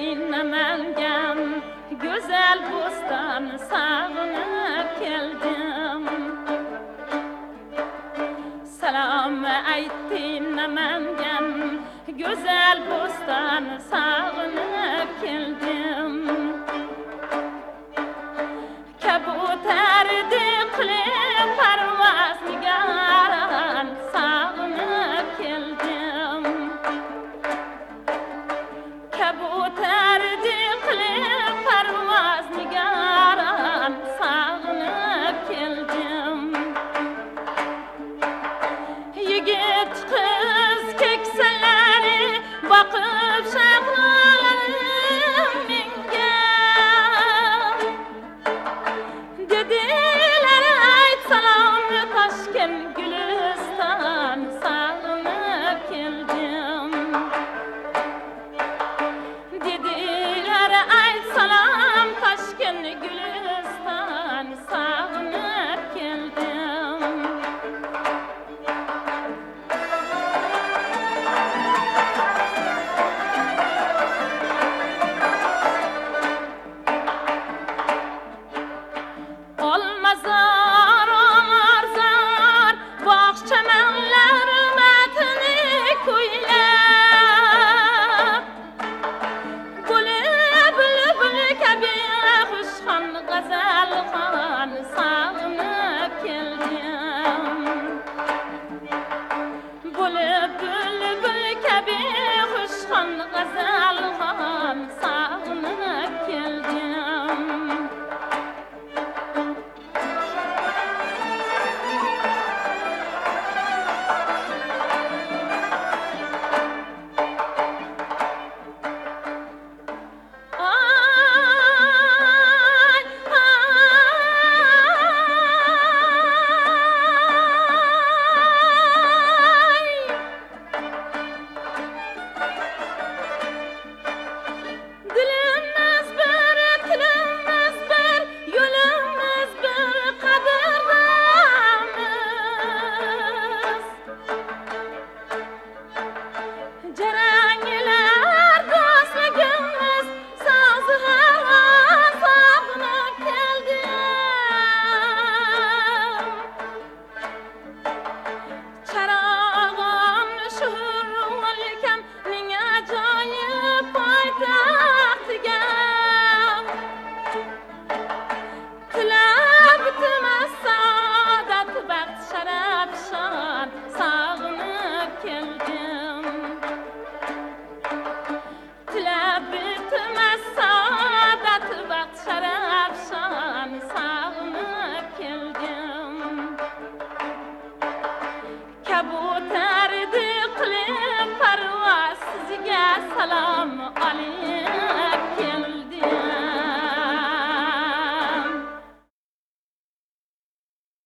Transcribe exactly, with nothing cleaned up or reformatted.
aytdin namangan go'zal bo'ston sog'inib keldim. Salom aytdin namangan go'zal bo'ston sog'inib keldim. Kabutardi qilib parvoz nigaran sog'inib keldim. Kabutardi qilib parvoz nigaran sog'inib keldim. Yigit qiz keksalari boqib shaqlarim menga dedilar ayt salomni Toshkent Guliston sog'inib keldim. Dedilar ayt salom Toshkent Guliston sog'inib keldim. Olmazor, omarzor, bog' chamanlar matini kuylab Bulib, bulbul kabi xushxon g'azalxon sog'inib keldim. Bulib, bulbul kabi xushxon g'azalxon sog'inib keldim. Dilimiz bir, tilimiz bir, yo'limiz bir, qadrimiz. Jaranglar do'stligimiz, so'zi havas sog'inib keldim. Charog'im shuhur o'lkam, ming ajoyib poytaxtiga tilab bitmas saodat, baxt, sharaf, shon sog'inib keldim. Tilab bitmas saodat, baxt, sharaf, shon sog'inib keldim. Kabutardi qilib parvoz sizga salom